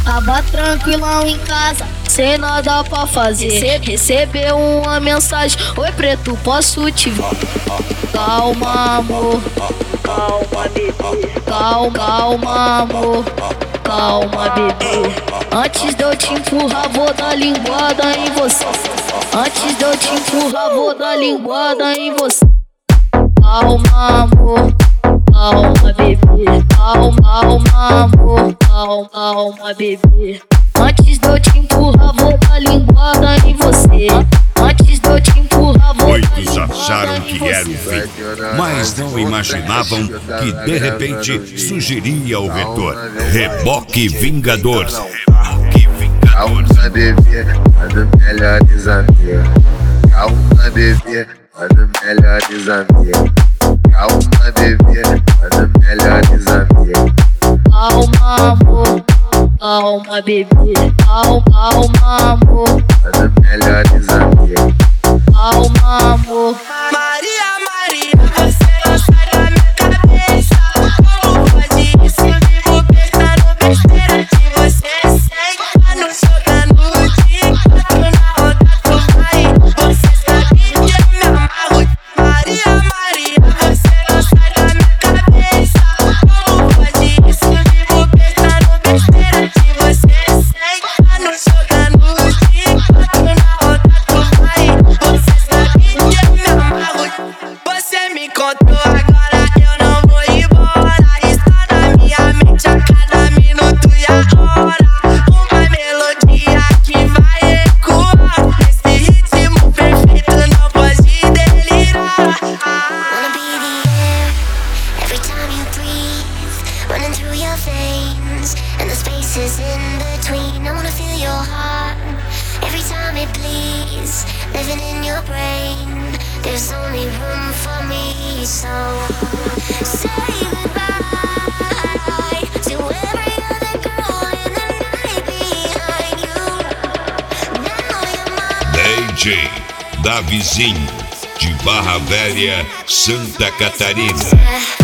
Tava tranquilão em casa, sem nada pra fazer. Recebeu uma mensagem: oi preto, posso te ver? Calma amor, calma bebê. Calma amor, calma bebê. Antes de eu te empurrar vou dar linguada em você. Antes de eu te empurrar vou dar linguada em você. Calma amor, calma bebê. Calma amor, calma bebê. Antes de eu te empurrar vou dar linguada em você. Antes de eu te empurrar vou dar linguada em você. Muitos acharam que era o fim, mas não imaginavam que de repente surgiria o retorno. Reboque Vingador. Calma bebê, manda melhores amigos. Calma bebê, manda melhores amigos. Calma bebê, manda melhores amigos. Calma amor, calma bebê. Calma amor, manda melhores amigos. calma amor. Maria, Maria, você não sai da minha cabeça. Como pode isso? Eu vivo pensando besteira que você segue. Não jogando de 4 na roda tu vai. Você sabe que eu me amarro. Maria, Maria, você não sai da minha cabeça. Como pode isso? Eu vivo pensando besteira que você segue. Não jogando de 4 na roda tu vai. Você sabe que eu me amarro. Você me contou agora, eu não vou embora. Está na minha mente a cada minuto e a hora. Uma melodia que vai ecoar. Nesse ritmo perfeito não pode delirar. Wanna be the air every time you breathe, running through your veins and the spaces in between. I wanna feel your heart every time it bleeds, living in your brain. There's only room for me, so say goodbye to every other girl in the night behind you. Now you're mine. DJ Davizinho, de Barra Velha, Santa Catarina. Yeah.